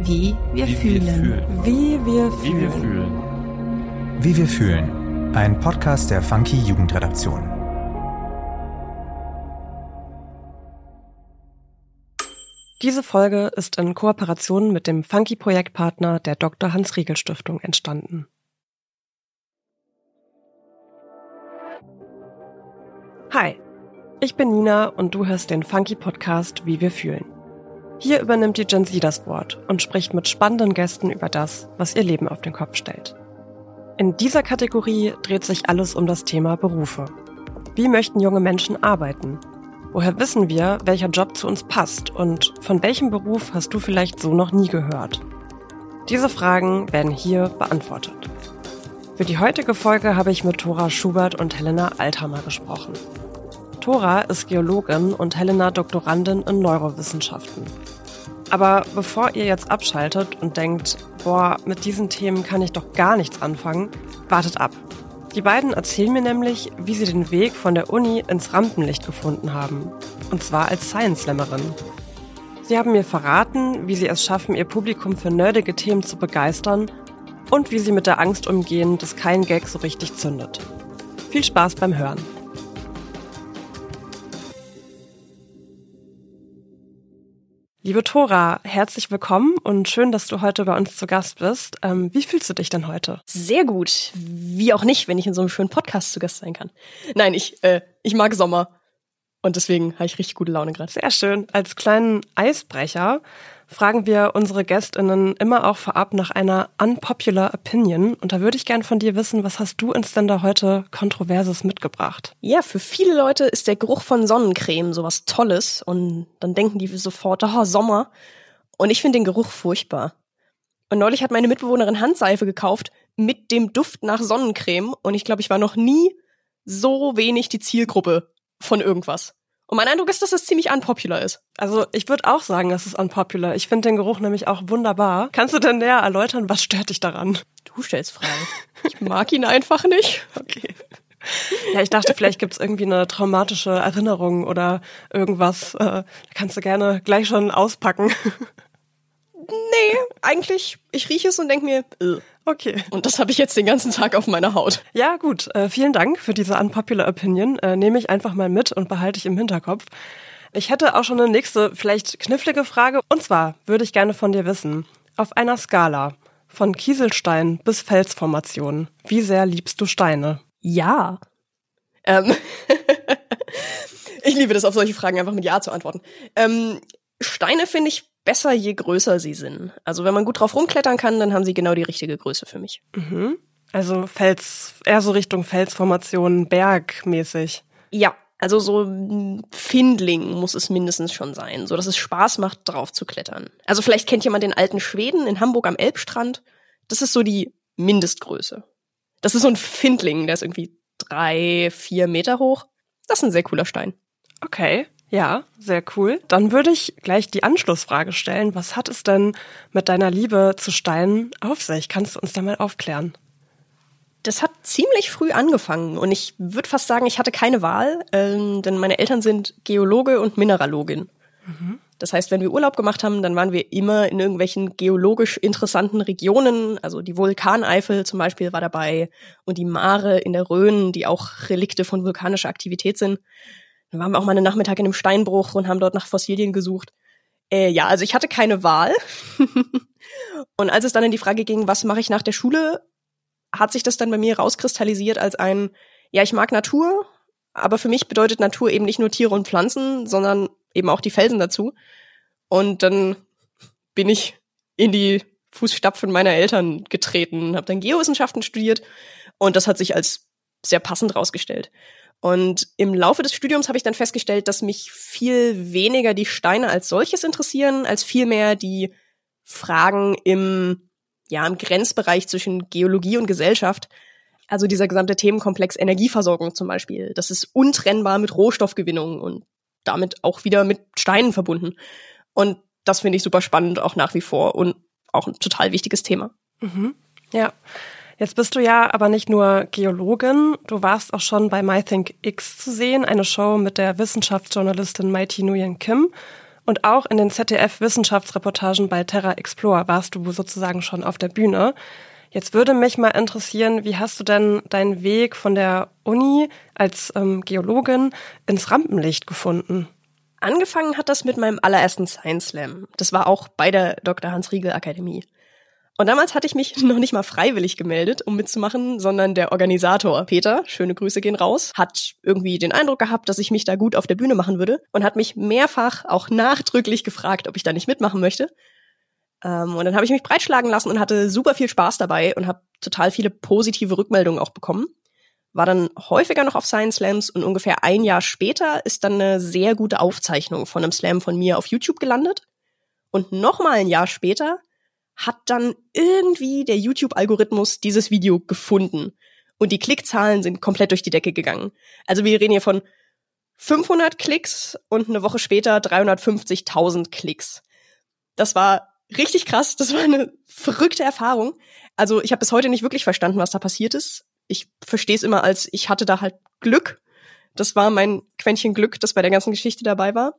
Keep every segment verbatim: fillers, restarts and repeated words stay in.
Wie wir Wie fühlen. wir fühlen. Wie wir Wie wir fühlen. fühlen. Wie wir fühlen. Ein Podcast der Funky Jugendredaktion. Diese Folge ist in Kooperation mit dem Funky-Projektpartner der Doktor Hans-Riegel-Stiftung entstanden. Hi, ich bin Nina und du hörst den Funky-Podcast Wie wir fühlen. Hier übernimmt die Gen Z das Wort und spricht mit spannenden Gästen über das, was ihr Leben auf den Kopf stellt. In dieser Kategorie dreht sich alles um das Thema Berufe. Wie möchten junge Menschen arbeiten? Woher wissen wir, welcher Job zu uns passt und von welchem Beruf hast du vielleicht so noch nie gehört? Diese Fragen werden hier beantwortet. Für die heutige Folge habe ich mit Thora Schubert und Helena Althammer gesprochen. Thora ist Geologin und Helena Doktorandin in Neurowissenschaften. Aber bevor ihr jetzt abschaltet und denkt, boah, mit diesen Themen kann ich doch gar nichts anfangen, wartet ab. Die beiden erzählen mir nämlich, wie sie den Weg von der Uni ins Rampenlicht gefunden haben. Und zwar als Science-Slammerin. Sie haben mir verraten, wie sie es schaffen, ihr Publikum für nerdige Themen zu begeistern und wie sie mit der Angst umgehen, dass kein Gag so richtig zündet. Viel Spaß beim Hören. Liebe Thora, herzlich willkommen und schön, dass du heute bei uns zu Gast bist. Ähm, wie fühlst du dich denn heute? Sehr gut. Wie auch nicht, wenn ich in so einem schönen Podcast zu Gast sein kann. Nein, ich, äh, ich mag Sommer. Und deswegen habe ich richtig gute Laune gerade. Sehr schön. Als kleinen Eisbrecher fragen wir unsere GästInnen immer auch vorab nach einer unpopular Opinion. Und da würde ich gern von dir wissen, was hast du uns denn da heute Kontroverses mitgebracht? Ja, für viele Leute ist der Geruch von Sonnencreme sowas Tolles. Und dann denken die sofort, oh, Sommer. Und ich finde den Geruch furchtbar. Und neulich hat meine Mitbewohnerin Handseife gekauft mit dem Duft nach Sonnencreme. Und ich glaube, ich war noch nie so wenig die Zielgruppe von irgendwas. Und mein Eindruck ist, dass das ziemlich unpopular ist. Also ich würde auch sagen, das ist unpopular. Ich finde den Geruch nämlich auch wunderbar. Kannst du denn näher erläutern, was stört dich daran? Du stellst Fragen. Ich mag ihn einfach nicht. Okay. Ja, ich dachte, vielleicht gibt's irgendwie eine traumatische Erinnerung oder irgendwas. Äh, da kannst du gerne gleich schon auspacken. Nee, eigentlich, ich rieche es und denke mir, äh. Okay. Und das habe ich jetzt den ganzen Tag auf meiner Haut. Ja, gut. Äh, vielen Dank für diese unpopular Opinion. Äh, nehme ich einfach mal mit und behalte ich im Hinterkopf. Ich hätte auch schon eine nächste, vielleicht knifflige Frage. Und zwar würde ich gerne von dir wissen, auf einer Skala von Kieselstein bis Felsformation, wie sehr liebst du Steine? Ja. Ähm. Ich liebe das, auf solche Fragen einfach mit Ja zu antworten. Ähm, Steine finde ich besser, je größer sie sind. Also wenn man gut drauf rumklettern kann, dann haben sie genau die richtige Größe für mich. Mhm. Also Fels, eher so Richtung Felsformation, bergmäßig. Ja, also so ein Findling muss es mindestens schon sein, so dass es Spaß macht, drauf zu klettern. Also vielleicht kennt jemand den alten Schweden in Hamburg am Elbstrand. Das ist so die Mindestgröße. Das ist so ein Findling, der ist irgendwie drei, vier Meter hoch. Das ist ein sehr cooler Stein. Okay. Ja, sehr cool. Dann würde ich gleich die Anschlussfrage stellen. Was hat es denn mit deiner Liebe zu Steinen auf sich? Kannst du uns da mal aufklären? Das hat ziemlich früh angefangen und ich würde fast sagen, ich hatte keine Wahl, ähm, denn meine Eltern sind Geologe und Mineralogin. Mhm. Das heißt, wenn wir Urlaub gemacht haben, dann waren wir immer in irgendwelchen geologisch interessanten Regionen. Also die Vulkaneifel zum Beispiel war dabei und die Mare in der Rhön, die auch Relikte von vulkanischer Aktivität sind. Dann waren wir auch mal einen Nachmittag in einem Steinbruch und haben dort nach Fossilien gesucht. Äh, ja, also ich hatte keine Wahl. Und als es dann in die Frage ging, was mache ich nach der Schule, hat sich das dann bei mir rauskristallisiert als ein, ja, ich mag Natur, aber für mich bedeutet Natur eben nicht nur Tiere und Pflanzen, sondern eben auch die Felsen dazu. Und dann bin ich in die Fußstapfen meiner Eltern getreten, habe dann Geowissenschaften studiert und das hat sich als sehr passend rausgestellt. Und im Laufe des Studiums habe ich dann festgestellt, dass mich viel weniger die Steine als solches interessieren, als vielmehr die Fragen im, ja, im Grenzbereich zwischen Geologie und Gesellschaft. Also dieser gesamte Themenkomplex Energieversorgung zum Beispiel. Das ist untrennbar mit Rohstoffgewinnung und damit auch wieder mit Steinen verbunden. Und das finde ich super spannend, auch nach wie vor und auch ein total wichtiges Thema. Mhm. Ja. Jetzt bist du ja aber nicht nur Geologin, du warst auch schon bei MyThinkX zu sehen, eine Show mit der Wissenschaftsjournalistin Mighty Nguyen Kim. Und auch in den Z D F-Wissenschaftsreportagen bei Terra Explore warst du sozusagen schon auf der Bühne. Jetzt würde mich mal interessieren, wie hast du denn deinen Weg von der Uni als ähm, Geologin ins Rampenlicht gefunden? Angefangen hat das mit meinem allerersten Science Slam. Das war auch bei der Doktor Hans-Riegel-Akademie. Und damals hatte ich mich noch nicht mal freiwillig gemeldet, um mitzumachen, sondern der Organisator, Peter, schöne Grüße gehen raus, hat irgendwie den Eindruck gehabt, dass ich mich da gut auf der Bühne machen würde und hat mich mehrfach auch nachdrücklich gefragt, ob ich da nicht mitmachen möchte. Ähm, und dann habe ich mich breitschlagen lassen und hatte super viel Spaß dabei und habe total viele positive Rückmeldungen auch bekommen. War dann häufiger noch auf Science Slams und ungefähr ein Jahr später ist dann eine sehr gute Aufzeichnung von einem Slam von mir auf YouTube gelandet. Und nochmal ein Jahr später hat dann irgendwie der YouTube-Algorithmus dieses Video gefunden. Und die Klickzahlen sind komplett durch die Decke gegangen. Also wir reden hier von fünfhundert Klicks und eine Woche später dreihundertfünfzigtausend Klicks. Das war richtig krass, das war eine verrückte Erfahrung. Also ich habe bis heute nicht wirklich verstanden, was da passiert ist. Ich verstehe es immer als, ich hatte da halt Glück. Das war mein Quäntchen Glück, das bei der ganzen Geschichte dabei war.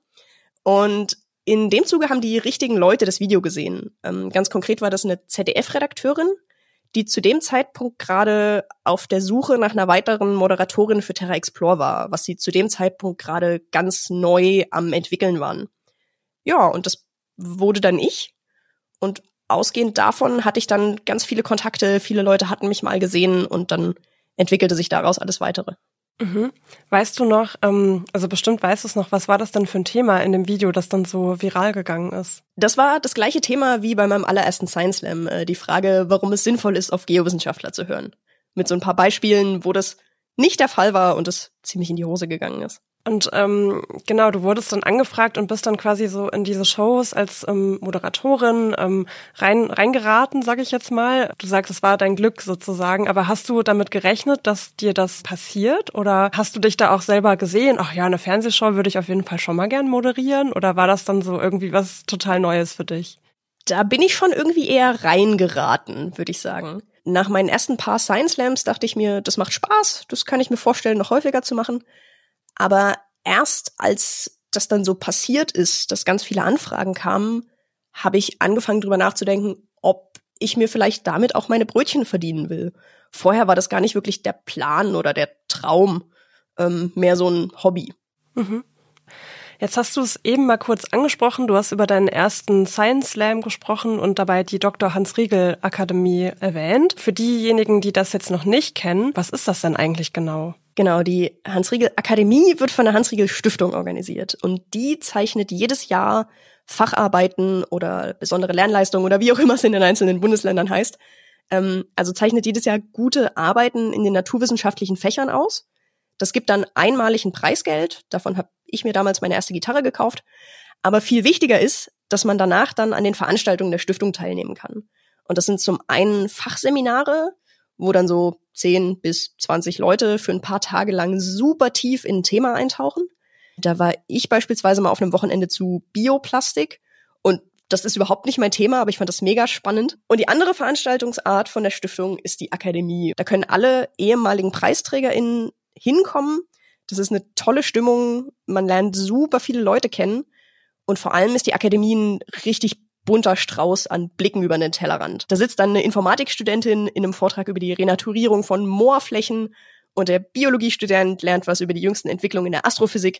Und in dem Zuge haben die richtigen Leute das Video gesehen. Ähm, ganz konkret war das eine Z D F-Redakteurin, die zu dem Zeitpunkt gerade auf der Suche nach einer weiteren Moderatorin für Terra Explore war, was sie zu dem Zeitpunkt gerade ganz neu am entwickeln waren. Ja, und das wurde dann ich. Und ausgehend davon hatte ich dann ganz viele Kontakte, viele Leute hatten mich mal gesehen und dann entwickelte sich daraus alles Weitere. Mhm. Weißt du noch, ähm, also bestimmt weißt du es noch, was war das denn für ein Thema in dem Video, das dann so viral gegangen ist? Das war das gleiche Thema wie bei meinem allerersten Science Slam, äh, die Frage, warum es sinnvoll ist, auf Geowissenschaftler zu hören. Mit so ein paar Beispielen, wo das nicht der Fall war und es ziemlich in die Hose gegangen ist. Und ähm, genau, du wurdest dann angefragt und bist dann quasi so in diese Shows als ähm, Moderatorin ähm, rein reingeraten, sage ich jetzt mal. Du sagst, es war dein Glück sozusagen, aber hast du damit gerechnet, dass dir das passiert? Oder hast du dich da auch selber gesehen, ach ja, eine Fernsehshow würde ich auf jeden Fall schon mal gern moderieren? Oder war das dann so irgendwie was total Neues für dich? Da bin ich schon irgendwie eher reingeraten, würde ich sagen. Nach meinen ersten paar Science Slams dachte ich mir, das macht Spaß, das kann ich mir vorstellen, noch häufiger zu machen. Aber erst als das dann so passiert ist, dass ganz viele Anfragen kamen, habe ich angefangen drüber nachzudenken, ob ich mir vielleicht damit auch meine Brötchen verdienen will. Vorher war das gar nicht wirklich der Plan oder der Traum, ähm, mehr so ein Hobby. Mhm. Jetzt hast du es eben mal kurz angesprochen. Du hast über deinen ersten Science Slam gesprochen und dabei die Doktor Hans-Riegel-Akademie erwähnt. Für diejenigen, die das jetzt noch nicht kennen, was ist das denn eigentlich genau? Genau, die Hans-Riegel-Akademie wird von der Hans-Riegel-Stiftung organisiert. Und die zeichnet jedes Jahr Facharbeiten oder besondere Lernleistungen oder wie auch immer es in den einzelnen Bundesländern heißt. Ähm, also zeichnet jedes Jahr gute Arbeiten in den naturwissenschaftlichen Fächern aus. Das gibt dann einmalig ein Preisgeld. Davon habe ich mir damals meine erste Gitarre gekauft. Aber viel wichtiger ist, dass man danach dann an den Veranstaltungen der Stiftung teilnehmen kann. Und das sind zum einen Fachseminare, wo dann so zehn bis zwanzig Leute für ein paar Tage lang super tief in ein Thema eintauchen. Da war ich beispielsweise mal auf einem Wochenende zu Bioplastik und das ist überhaupt nicht mein Thema, aber ich fand das mega spannend. Und die andere Veranstaltungsart von der Stiftung ist die Akademie. Da können alle ehemaligen PreisträgerInnen hinkommen. Das ist eine tolle Stimmung. Man lernt super viele Leute kennen. Und vor allem ist die Akademie ein richtig bunter Strauß an Blicken über den Tellerrand. Da sitzt dann eine Informatikstudentin in einem Vortrag über die Renaturierung von Moorflächen und der Biologiestudent lernt was über die jüngsten Entwicklungen in der Astrophysik.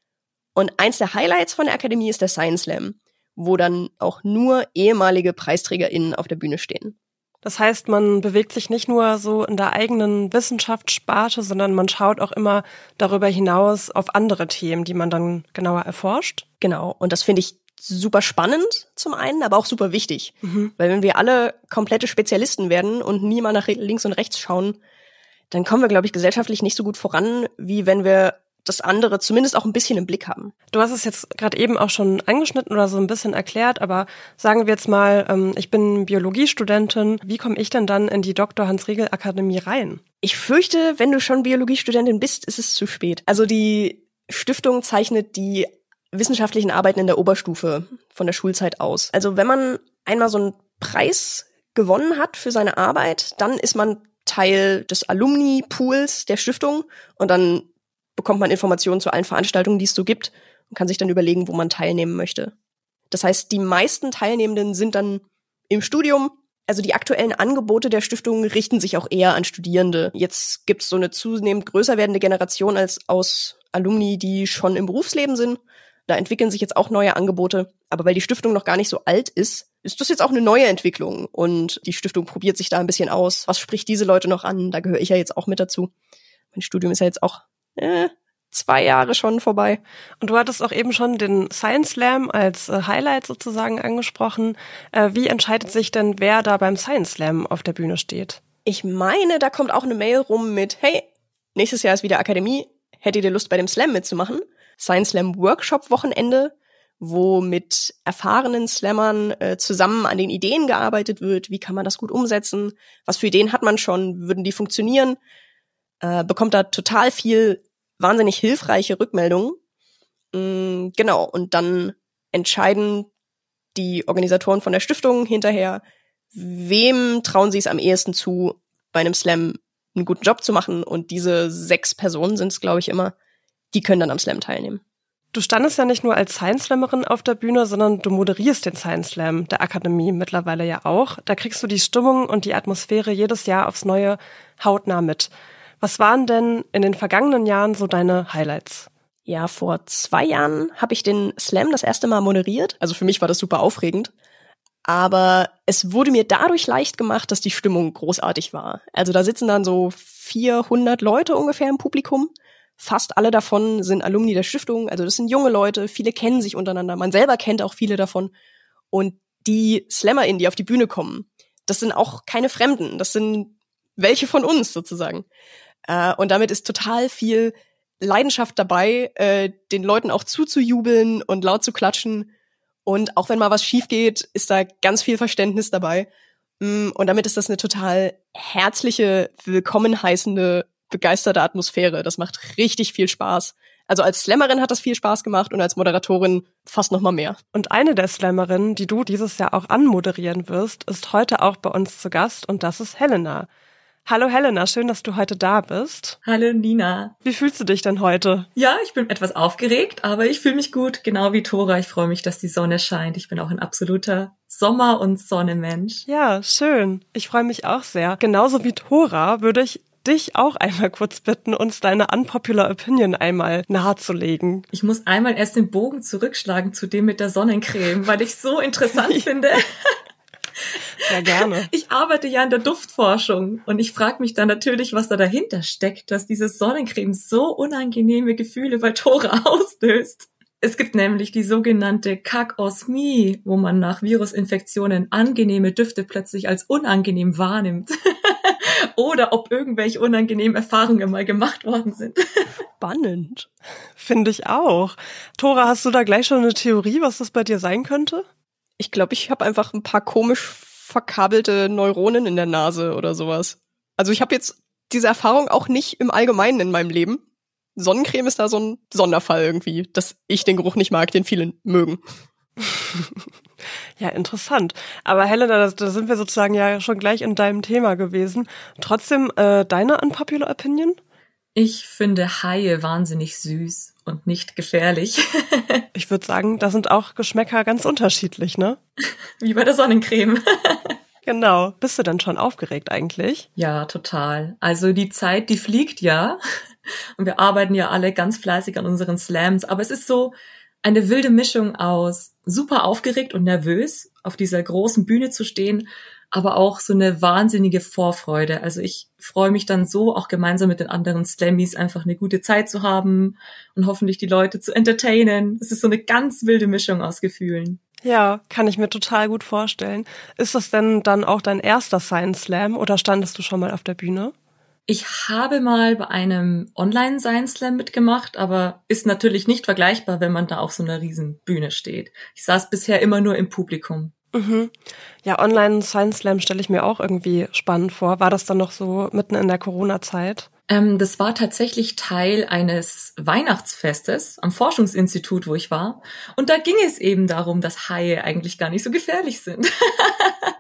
Und eins der Highlights von der Akademie ist der Science Slam, wo dann auch nur ehemalige PreisträgerInnen auf der Bühne stehen. Das heißt, man bewegt sich nicht nur so in der eigenen Wissenschaftssparte, sondern man schaut auch immer darüber hinaus auf andere Themen, die man dann genauer erforscht. Genau, und das finde ich super spannend zum einen, aber auch super wichtig. Mhm. Weil wenn wir alle komplette Spezialisten werden und nie mal nach links und rechts schauen, dann kommen wir, glaube ich, gesellschaftlich nicht so gut voran, wie wenn wir das andere zumindest auch ein bisschen im Blick haben. Du hast es jetzt gerade eben auch schon angeschnitten oder so ein bisschen erklärt, aber sagen wir jetzt mal, ich bin Biologiestudentin. Wie komme ich denn dann in die Doktor Hans-Riegel-Akademie rein? Ich fürchte, wenn du schon Biologiestudentin bist, ist es zu spät. Also die Stiftung zeichnet die wissenschaftlichen Arbeiten in der Oberstufe von der Schulzeit aus. Also wenn man einmal so einen Preis gewonnen hat für seine Arbeit, dann ist man Teil des Alumni-Pools der Stiftung und dann bekommt man Informationen zu allen Veranstaltungen, die es so gibt und kann sich dann überlegen, wo man teilnehmen möchte. Das heißt, die meisten Teilnehmenden sind dann im Studium. Also die aktuellen Angebote der Stiftung richten sich auch eher an Studierende. Jetzt gibt's so eine zunehmend größer werdende Generation als aus Alumni, die schon im Berufsleben sind. Da entwickeln sich jetzt auch neue Angebote. Aber weil die Stiftung noch gar nicht so alt ist, ist das jetzt auch eine neue Entwicklung. Und die Stiftung probiert sich da ein bisschen aus. Was spricht diese Leute noch an? Da gehöre ich ja jetzt auch mit dazu. Mein Studium ist ja jetzt auch äh, zwei Jahre schon vorbei. Und du hattest auch eben schon den Science Slam als äh, Highlight sozusagen angesprochen. Äh, wie entscheidet sich denn, wer da beim Science Slam auf der Bühne steht? Ich meine, da kommt auch eine Mail rum mit, hey, nächstes Jahr ist wieder Akademie. Hättet ihr Lust, bei dem Slam mitzumachen? Science Slam Workshop Wochenende, wo mit erfahrenen Slammern äh, zusammen an den Ideen gearbeitet wird. Wie kann man das gut umsetzen? Was für Ideen hat man schon? Würden die funktionieren? Äh, bekommt da total viel wahnsinnig hilfreiche Rückmeldungen. Mm, genau, und dann entscheiden die Organisatoren von der Stiftung hinterher, wem trauen sie es am ehesten zu, bei einem Slam einen guten Job zu machen. Und diese sechs Personen sind es, glaube ich, immer, die können dann am Slam teilnehmen. Du standest ja nicht nur als Science Slammerin auf der Bühne, sondern du moderierst den Science Slam der Akademie mittlerweile ja auch. Da kriegst du die Stimmung und die Atmosphäre jedes Jahr aufs Neue hautnah mit. Was waren denn in den vergangenen Jahren so deine Highlights? Ja, vor zwei Jahren habe ich den Slam das erste Mal moderiert. Also für mich war das super aufregend. Aber es wurde mir dadurch leicht gemacht, dass die Stimmung großartig war. Also da sitzen dann so vierhundert Leute ungefähr im Publikum. Fast alle davon sind Alumni der Stiftung. Also das sind junge Leute, viele kennen sich untereinander. Man selber kennt auch viele davon. Und die SlammerInnen, die auf die Bühne kommen, das sind auch keine Fremden. Das sind welche von uns sozusagen. Äh, und damit ist total viel Leidenschaft dabei, äh, den Leuten auch zuzujubeln und laut zu klatschen. Und auch wenn mal was schief geht, ist da ganz viel Verständnis dabei. Und damit ist das eine total herzliche, willkommen heißende, begeisterte Atmosphäre. Das macht richtig viel Spaß. Also als Slammerin hat das viel Spaß gemacht und als Moderatorin fast noch mal mehr. Und eine der Slammerinnen, die du dieses Jahr auch anmoderieren wirst, ist heute auch bei uns zu Gast und das ist Helena. Hallo Helena, schön, dass du heute da bist. Hallo Nina. Wie fühlst du dich denn heute? Ja, ich bin etwas aufgeregt, aber ich fühle mich gut, genau wie Thora. Ich freue mich, dass die Sonne scheint. Ich bin auch ein absoluter Sommer- und Sonnemensch. Ja, schön. Ich freue mich auch sehr. Genauso wie Thora würde ich dich auch einmal kurz bitten, uns deine unpopular Opinion einmal nahezulegen. Ich muss einmal erst den Bogen zurückschlagen zu dem mit der Sonnencreme, weil ich so interessant finde. Ja, gerne. Ich arbeite ja in der Duftforschung und ich frage mich dann natürlich, was da dahinter steckt, dass diese Sonnencreme so unangenehme Gefühle bei Thora auslöst. Es gibt nämlich die sogenannte Kakosmie, wo man nach Virusinfektionen angenehme Düfte plötzlich als unangenehm wahrnimmt. Oder ob irgendwelche unangenehmen Erfahrungen mal gemacht worden sind. Spannend. Finde ich auch. Thora, hast du da gleich schon eine Theorie, was das bei dir sein könnte? Ich glaube, ich habe einfach ein paar komisch verkabelte Neuronen in der Nase oder sowas. Also ich habe jetzt diese Erfahrung auch nicht im Allgemeinen in meinem Leben. Sonnencreme ist da so ein Sonderfall irgendwie, dass ich den Geruch nicht mag, den viele mögen. Ja, interessant. Aber Helena, da, da sind wir sozusagen ja schon gleich in deinem Thema gewesen. Trotzdem, äh, deine unpopular Opinion? Ich finde Haie wahnsinnig süß und nicht gefährlich. Ich würde sagen, da sind auch Geschmäcker ganz unterschiedlich, ne? Wie bei der Sonnencreme. Genau. Bist du denn schon aufgeregt eigentlich? Ja, total. Also die Zeit, die fliegt ja. Und wir arbeiten ja alle ganz fleißig an unseren Slams. Aber es ist so eine wilde Mischung aus super aufgeregt und nervös, auf dieser großen Bühne zu stehen, aber auch so eine wahnsinnige Vorfreude. Also ich freue mich dann so, auch gemeinsam mit den anderen Slammies einfach eine gute Zeit zu haben und hoffentlich die Leute zu entertainen. Es ist so eine ganz wilde Mischung aus Gefühlen. Ja, kann ich mir total gut vorstellen. Ist das denn dann auch dein erster Science Slam oder standest du schon mal auf der Bühne? Ich habe mal bei einem Online-Science Slam mitgemacht, aber ist natürlich nicht vergleichbar, wenn man da auf so einer riesen Bühne steht. Ich saß bisher immer nur im Publikum. Mhm. Ja, Online-Science Slam stelle ich mir auch irgendwie spannend vor. War das dann noch so mitten in der Corona-Zeit? Ähm, das war tatsächlich Teil eines Weihnachtsfestes am Forschungsinstitut, wo ich war. Und da ging es eben darum, dass Haie eigentlich gar nicht so gefährlich sind.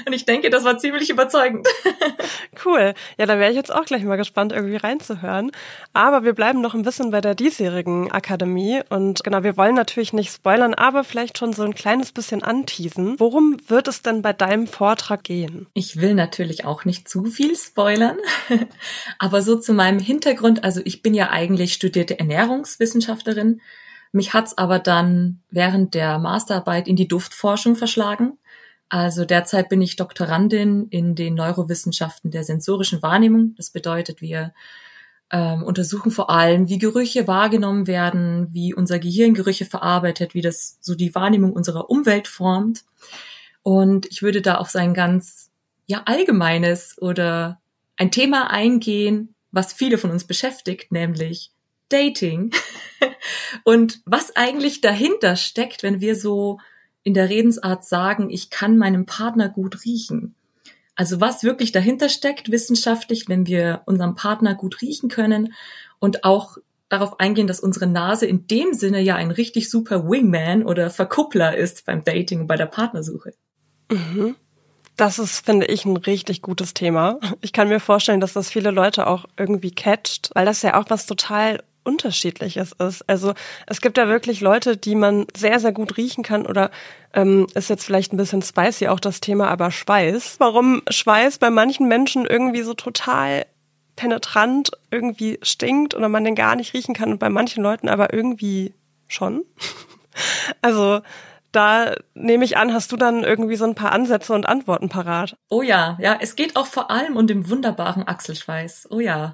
Und ich denke, das war ziemlich überzeugend. Cool. Ja, da wäre ich jetzt auch gleich mal gespannt, irgendwie reinzuhören. Aber wir bleiben noch ein bisschen bei der diesjährigen Akademie. Und genau, wir wollen natürlich nicht spoilern, aber vielleicht schon so ein kleines bisschen anteasen. Worum wird es denn bei deinem Vortrag gehen? Ich will natürlich auch nicht zu viel spoilern. Aber so zu meinem Hintergrund, also ich bin ja eigentlich studierte Ernährungswissenschaftlerin. Mich hat's aber dann während der Masterarbeit in die Duftforschung verschlagen. Also derzeit bin ich Doktorandin in den Neurowissenschaften der sensorischen Wahrnehmung. Das bedeutet, wir ähm, untersuchen vor allem, wie Gerüche wahrgenommen werden, wie unser Gehirn Gerüche verarbeitet, wie das so die Wahrnehmung unserer Umwelt formt. Und ich würde da auf so ein ganz ja allgemeines oder ein Thema eingehen, was viele von uns beschäftigt, nämlich Dating. Und was eigentlich dahinter steckt, wenn wir so in der Redensart sagen, ich kann meinem Partner gut riechen. Also was wirklich dahinter steckt wissenschaftlich, wenn wir unseren Partner gut riechen können und auch darauf eingehen, dass unsere Nase in dem Sinne ja ein richtig super Wingman oder Verkuppler ist beim Dating und bei der Partnersuche. Mhm. Das ist, finde ich, ein richtig gutes Thema. Ich kann mir vorstellen, dass das viele Leute auch irgendwie catcht, weil das ja auch was total Unterschiedliches ist. Also es gibt ja wirklich Leute, die man sehr, sehr gut riechen kann oder ähm, ist jetzt vielleicht ein bisschen spicy auch das Thema, aber Schweiß. Warum Schweiß bei manchen Menschen irgendwie so total penetrant irgendwie stinkt oder man den gar nicht riechen kann und bei manchen Leuten aber irgendwie schon. Also da nehme ich an, hast du dann irgendwie so ein paar Ansätze und Antworten parat? Oh ja, ja, es geht auch vor allem um den wunderbaren Achselschweiß. Oh ja.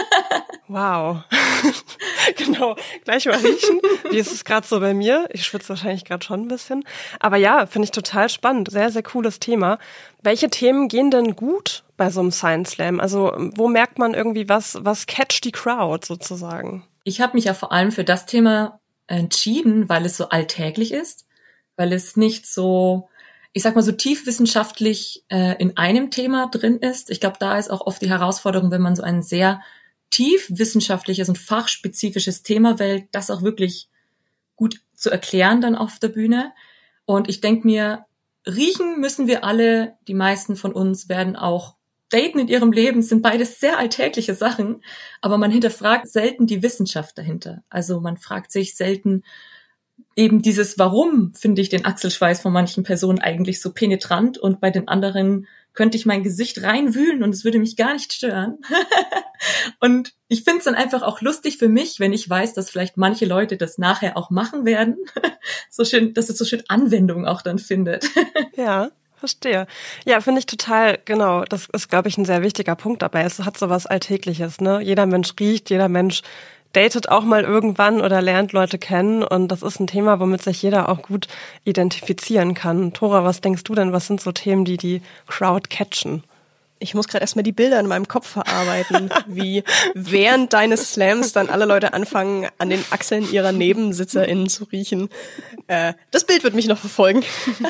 Wow. Genau, gleich mal riechen. Wie ist es gerade so bei mir? Ich schwitze wahrscheinlich gerade schon ein bisschen. Aber ja, finde ich total spannend. Sehr, sehr cooles Thema. Welche Themen gehen denn gut bei so einem Science Slam? Also wo merkt man irgendwie was, was catcht die Crowd sozusagen? Ich habe mich ja vor allem für das Thema entschieden, weil es so alltäglich ist, weil es nicht so, ich sag mal so tiefwissenschaftlich äh, in einem Thema drin ist. Ich glaube, da ist auch oft die Herausforderung, wenn man so ein sehr tief wissenschaftliches und fachspezifisches Thema wählt, das auch wirklich gut zu erklären dann auf der Bühne. Und ich denke mir, riechen müssen wir alle, die meisten von uns werden auch daten in ihrem Leben, sind beides sehr alltägliche Sachen, aber man hinterfragt selten die Wissenschaft dahinter. Also man fragt sich selten eben dieses, warum finde ich den Achselschweiß von manchen Personen eigentlich so penetrant und bei den anderen könnte ich mein Gesicht reinwühlen und es würde mich gar nicht stören. Und ich finde es dann einfach auch lustig für mich, wenn ich weiß, dass vielleicht manche Leute das nachher auch machen werden. So schön, dass es so schön Anwendung auch dann findet. Ja, verstehe. Ja, finde ich total, genau. Das ist, glaube ich, ein sehr wichtiger Punkt dabei. Es hat so was Alltägliches, ne? Jeder Mensch riecht, jeder Mensch datet auch mal irgendwann oder lernt Leute kennen und das ist ein Thema, womit sich jeder auch gut identifizieren kann. Thora, was denkst du denn, was sind so Themen, die die Crowd catchen? Ich muss gerade erstmal die Bilder in meinem Kopf verarbeiten, wie während deines Slams dann alle Leute anfangen, an den Achseln ihrer NebensitzerInnen zu riechen. Äh, das Bild wird mich noch verfolgen.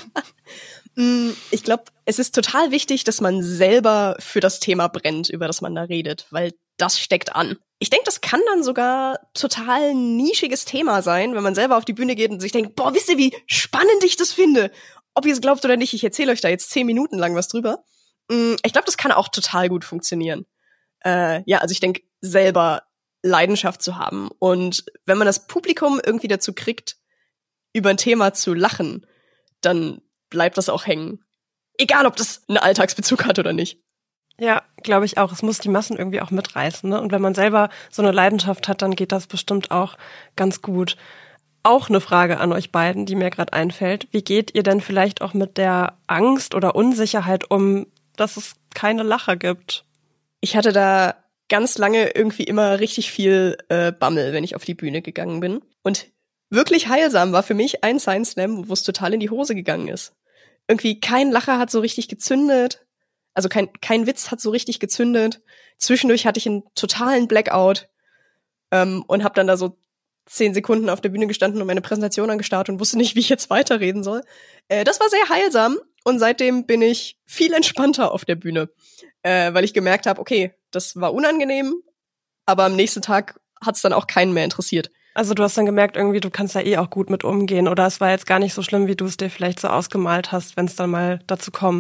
Ich glaube, es ist total wichtig, dass man selber für das Thema brennt, über das man da redet, weil das steckt an. Ich denke, das kann dann sogar total nischiges Thema sein, wenn man selber auf die Bühne geht und sich denkt, boah, wisst ihr, wie spannend ich das finde? Ob ihr es glaubt oder nicht, ich erzähle euch da jetzt zehn Minuten lang was drüber. Ich glaube, das kann auch total gut funktionieren. Äh, ja, also ich denke, selber Leidenschaft zu haben. Und wenn man das Publikum irgendwie dazu kriegt, über ein Thema zu lachen, dann bleibt das auch hängen. Egal, ob das einen Alltagsbezug hat oder nicht. Ja, glaube ich auch. Es muss die Massen irgendwie auch mitreißen, ne? Und wenn man selber so eine Leidenschaft hat, dann geht das bestimmt auch ganz gut. Auch eine Frage an euch beiden, die mir gerade einfällt. Wie geht ihr denn vielleicht auch mit der Angst oder Unsicherheit um, dass es keine Lacher gibt? Ich hatte da ganz lange irgendwie immer richtig viel äh, Bammel, wenn ich auf die Bühne gegangen bin. Und wirklich heilsam war für mich ein Science Slam, wo es total in die Hose gegangen ist. Irgendwie kein Lacher hat so richtig gezündet. Also kein, kein Witz hat so richtig gezündet. Zwischendurch hatte ich einen totalen Blackout ähm, und habe dann da so zehn Sekunden auf der Bühne gestanden und meine Präsentation angestarrt und wusste nicht, wie ich jetzt weiterreden soll. Äh, das war sehr heilsam und seitdem bin ich viel entspannter auf der Bühne, äh, weil ich gemerkt habe, okay, das war unangenehm, aber am nächsten Tag hat's dann auch keinen mehr interessiert. Also du hast dann gemerkt, irgendwie, du kannst da eh auch gut mit umgehen oder es war jetzt gar nicht so schlimm, wie du es dir vielleicht so ausgemalt hast, wenn es dann mal dazu kommt.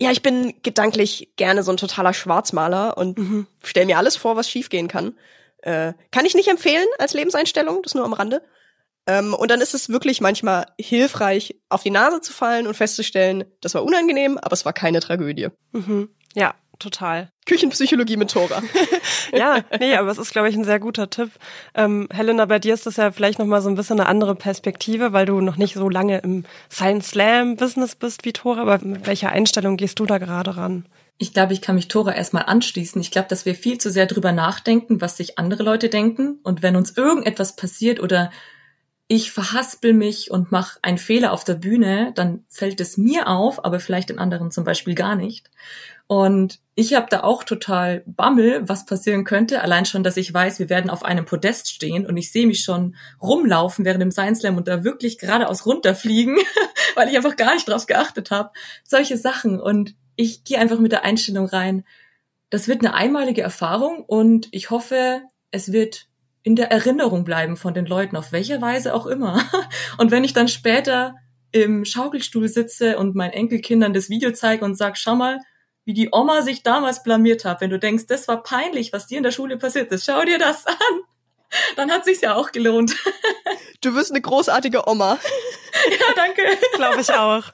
Ja, ich bin gedanklich gerne so ein totaler Schwarzmaler und mhm. stelle mir alles vor, was schiefgehen kann. Äh, kann ich nicht empfehlen als Lebenseinstellung, das nur am Rande. Ähm, und dann ist es wirklich manchmal hilfreich, auf die Nase zu fallen und festzustellen, das war unangenehm, aber es war keine Tragödie. Mhm. Ja, total. Küchenpsychologie mit Thora. Ja, nee, aber es ist, glaube ich, ein sehr guter Tipp. Ähm, Helena, bei dir ist das ja vielleicht nochmal so ein bisschen eine andere Perspektive, weil du noch nicht so lange im Science-Slam-Business bist wie Thora, aber mit welcher Einstellung gehst du da gerade ran? Ich glaube, ich kann mich Thora erstmal anschließen. Ich glaube, dass wir viel zu sehr drüber nachdenken, was sich andere Leute denken. Und wenn uns irgendetwas passiert oder ich verhaspel mich und mache einen Fehler auf der Bühne, dann fällt es mir auf, aber vielleicht den anderen zum Beispiel gar nicht. Und ich habe da auch total Bammel, was passieren könnte. Allein schon, dass ich weiß, wir werden auf einem Podest stehen und ich sehe mich schon rumlaufen während dem Science Slam und da wirklich geradeaus runterfliegen, weil ich einfach gar nicht drauf geachtet habe. Solche Sachen. Und ich gehe einfach mit der Einstellung rein, das wird eine einmalige Erfahrung und ich hoffe, es wird in der Erinnerung bleiben von den Leuten, auf welche Weise auch immer. Und wenn ich dann später im Schaukelstuhl sitze und meinen Enkelkindern das Video zeige und sage, schau mal, wie die Oma sich damals blamiert hat, wenn du denkst, das war peinlich, was dir in der Schule passiert ist, schau dir das an. Dann hat sich's ja auch gelohnt. Du wirst eine großartige Oma. Ja, danke. Glaube ich auch.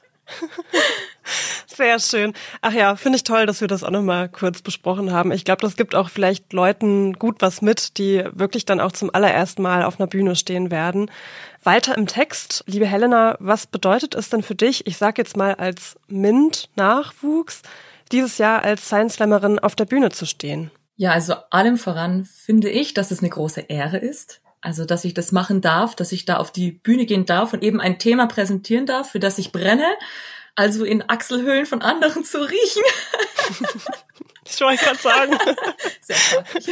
Sehr schön. Ach ja, finde ich toll, dass wir das auch nochmal kurz besprochen haben. Ich glaube, das gibt auch vielleicht Leuten gut was mit, die wirklich dann auch zum allerersten Mal auf einer Bühne stehen werden. Weiter im Text, liebe Helena, was bedeutet es denn für dich, ich sage jetzt mal als MINT-Nachwuchs, dieses Jahr als Science-Slammerin auf der Bühne zu stehen? Ja, also allem voran finde ich, dass es eine große Ehre ist. Also, dass ich das machen darf, dass ich da auf die Bühne gehen darf und eben ein Thema präsentieren darf, für das ich brenne. Also in Achselhöhlen von anderen zu riechen. Ich wollte gerade sagen. Sehr freundlich.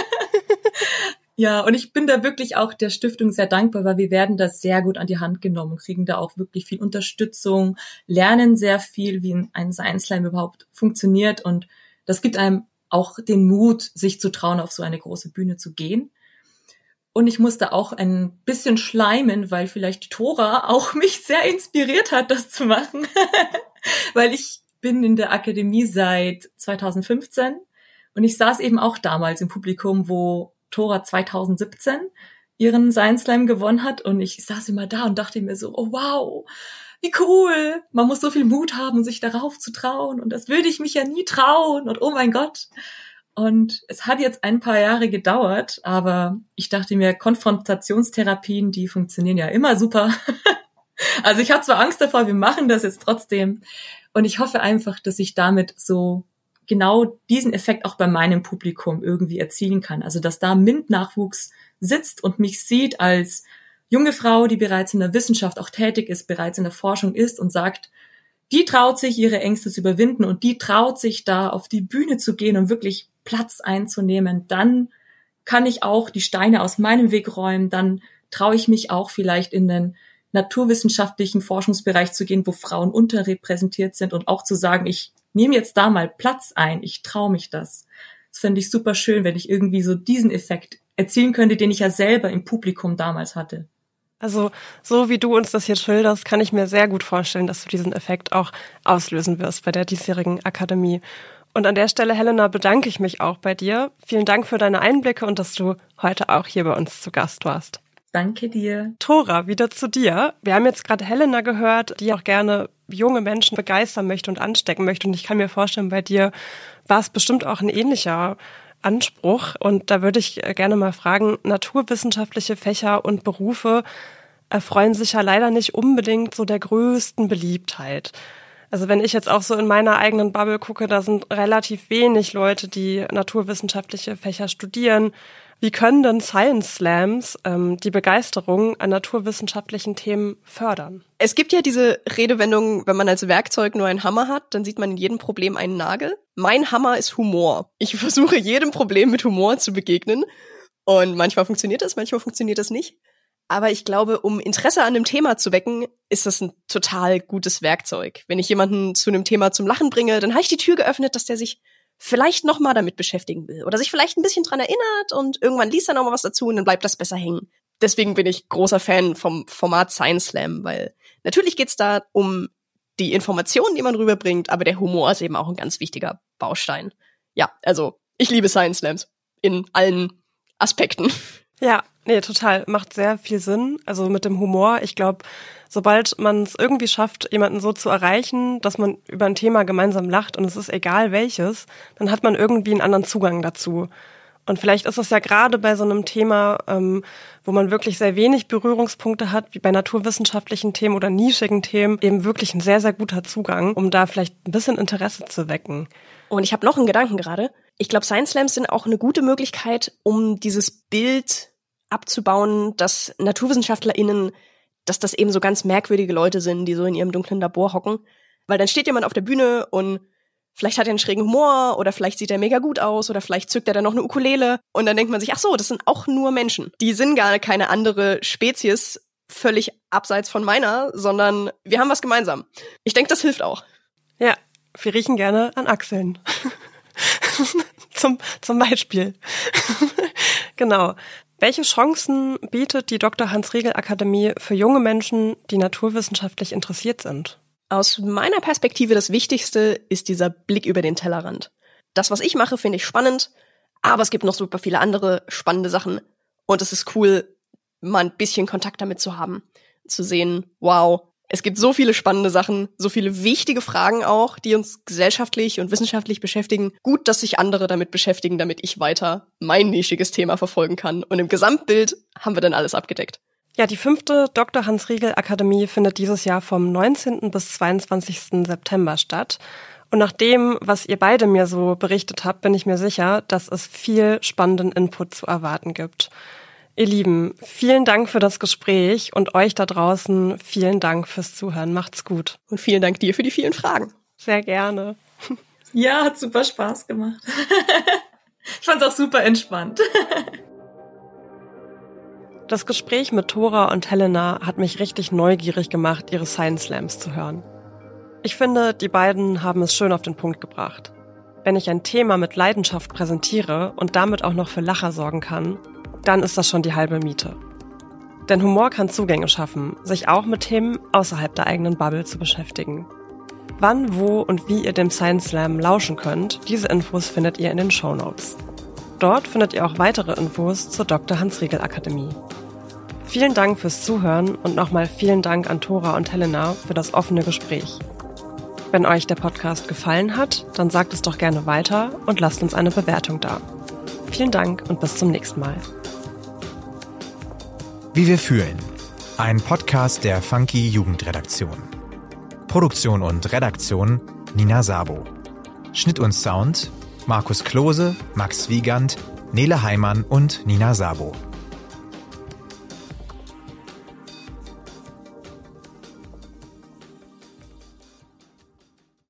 Ja, und ich bin da wirklich auch der Stiftung sehr dankbar, weil wir werden da sehr gut an die Hand genommen, kriegen da auch wirklich viel Unterstützung, lernen sehr viel, wie ein Science Slam überhaupt funktioniert. Und das gibt einem auch den Mut, sich zu trauen, auf so eine große Bühne zu gehen. Und ich musste auch ein bisschen schleimen, weil vielleicht die Thora auch mich sehr inspiriert hat, das zu machen. Weil ich bin in der Akademie seit zweitausendfünfzehn und ich saß eben auch damals im Publikum, wo Thora zweitausendsiebzehn ihren Science Slam gewonnen hat. Und ich saß immer da und dachte mir so, oh wow, wie cool. Man muss so viel Mut haben, sich darauf zu trauen. Und das würde ich mich ja nie trauen. Und oh mein Gott. Und es hat jetzt ein paar Jahre gedauert, aber ich dachte mir, Konfrontationstherapien, die funktionieren ja immer super. Also ich hatte zwar Angst davor, wir machen das jetzt trotzdem. Und ich hoffe einfach, dass ich damit so genau diesen Effekt auch bei meinem Publikum irgendwie erzielen kann. Also dass da MINT-Nachwuchs sitzt und mich sieht als junge Frau, die bereits in der Wissenschaft auch tätig ist, bereits in der Forschung ist und sagt, die traut sich, ihre Ängste zu überwinden und die traut sich, da auf die Bühne zu gehen und wirklich Platz einzunehmen. Dann kann ich auch die Steine aus meinem Weg räumen. Dann traue ich mich auch vielleicht in den naturwissenschaftlichen Forschungsbereich zu gehen, wo Frauen unterrepräsentiert sind und auch zu sagen, ich nehme jetzt da mal Platz ein. Ich traue mich das. Das fände ich super schön, wenn ich irgendwie so diesen Effekt erzielen könnte, den ich ja selber im Publikum damals hatte. Also so wie du uns das jetzt schilderst, kann ich mir sehr gut vorstellen, dass du diesen Effekt auch auslösen wirst bei der diesjährigen Akademie. Und an der Stelle, Helena, bedanke ich mich auch bei dir. Vielen Dank für deine Einblicke und dass du heute auch hier bei uns zu Gast warst. Danke dir. Thora, wieder zu dir. Wir haben jetzt gerade Helena gehört, die auch gerne junge Menschen begeistern möchte und anstecken möchte. Und ich kann mir vorstellen, bei dir war es bestimmt auch ein ähnlicher Anspruch. Und da würde ich gerne mal fragen, naturwissenschaftliche Fächer und Berufe erfreuen sich ja leider nicht unbedingt so der größten Beliebtheit. Also wenn ich jetzt auch so in meiner eigenen Bubble gucke, da sind relativ wenig Leute, die naturwissenschaftliche Fächer studieren. Wie können denn Science Slams ähm, die Begeisterung an naturwissenschaftlichen Themen fördern? Es gibt ja diese Redewendung, wenn man als Werkzeug nur einen Hammer hat, dann sieht man in jedem Problem einen Nagel. Mein Hammer ist Humor. Ich versuche jedem Problem mit Humor zu begegnen. Und manchmal funktioniert das, manchmal funktioniert das nicht. Aber ich glaube, um Interesse an einem Thema zu wecken, ist das ein total gutes Werkzeug. Wenn ich jemanden zu einem Thema zum Lachen bringe, dann habe ich die Tür geöffnet, dass der sich vielleicht noch mal damit beschäftigen will oder sich vielleicht ein bisschen dran erinnert und irgendwann liest er noch mal was dazu und dann bleibt das besser hängen. Deswegen bin ich großer Fan vom Format Science Slam, weil natürlich geht's da um die Informationen, die man rüberbringt, aber der Humor ist eben auch ein ganz wichtiger Baustein. Ja, also ich liebe Science Slams in allen Aspekten. Ja, nee, total. Macht sehr viel Sinn. Also mit dem Humor, ich glaube, sobald man es irgendwie schafft, jemanden so zu erreichen, dass man über ein Thema gemeinsam lacht und es ist egal welches, dann hat man irgendwie einen anderen Zugang dazu. Und vielleicht ist es ja gerade bei so einem Thema, ähm, wo man wirklich sehr wenig Berührungspunkte hat, wie bei naturwissenschaftlichen Themen oder nischigen Themen, eben wirklich ein sehr, sehr guter Zugang, um da vielleicht ein bisschen Interesse zu wecken. Und ich habe noch einen Gedanken gerade. Ich glaube, Science Slams sind auch eine gute Möglichkeit, um dieses Bild abzubauen, dass NaturwissenschaftlerInnen, dass das eben so ganz merkwürdige Leute sind, die so in ihrem dunklen Labor hocken. Weil dann steht jemand auf der Bühne und vielleicht hat er einen schrägen Humor oder vielleicht sieht er mega gut aus oder vielleicht zückt er dann noch eine Ukulele und dann denkt man sich, ach so, das sind auch nur Menschen. Die sind gar keine andere Spezies, völlig abseits von meiner, sondern wir haben was gemeinsam. Ich denke, das hilft auch. Ja, wir riechen gerne an Achseln. zum, zum Beispiel. Genau. Welche Chancen bietet die Doktor Hans-Riegel-Akademie für junge Menschen, die naturwissenschaftlich interessiert sind? Aus meiner Perspektive das Wichtigste ist dieser Blick über den Tellerrand. Das, was ich mache, finde ich spannend, aber es gibt noch super viele andere spannende Sachen. Und es ist cool, mal ein bisschen Kontakt damit zu haben. Zu sehen, wow, es gibt so viele spannende Sachen, so viele wichtige Fragen auch, die uns gesellschaftlich und wissenschaftlich beschäftigen. Gut, dass sich andere damit beschäftigen, damit ich weiter mein nischiges Thema verfolgen kann. Und im Gesamtbild haben wir dann alles abgedeckt. Ja, die fünfte Doktor Hans-Riegel-Akademie findet dieses Jahr vom neunzehnten bis zweiundzwanzigsten September statt. Und nach dem, was ihr beide mir so berichtet habt, bin ich mir sicher, dass es viel spannenden Input zu erwarten gibt. Ihr Lieben, vielen Dank für das Gespräch und euch da draußen vielen Dank fürs Zuhören. Macht's gut. Und vielen Dank dir für die vielen Fragen. Sehr gerne. Ja, hat super Spaß gemacht. Ich fand's auch super entspannt. Das Gespräch mit Thora und Helena hat mich richtig neugierig gemacht, ihre Science Slams zu hören. Ich finde, die beiden haben es schön auf den Punkt gebracht. Wenn ich ein Thema mit Leidenschaft präsentiere und damit auch noch für Lacher sorgen kann, dann ist das schon die halbe Miete. Denn Humor kann Zugänge schaffen, sich auch mit Themen außerhalb der eigenen Bubble zu beschäftigen. Wann, wo und wie ihr dem Science Slam lauschen könnt, diese Infos findet ihr in den Shownotes. Dort findet ihr auch weitere Infos zur Doktor Hans-Riegel-Akademie. Vielen Dank fürs Zuhören und nochmal vielen Dank an Thora und Helena für das offene Gespräch. Wenn euch der Podcast gefallen hat, dann sagt es doch gerne weiter und lasst uns eine Bewertung da. Vielen Dank und bis zum nächsten Mal. Wie wir fühlen. Ein Podcast der Funky Jugendredaktion. Produktion und Redaktion Nina Sabo. Schnitt und Sound Markus Klose, Max Wiegand, Nele Heimann und Nina Sabo.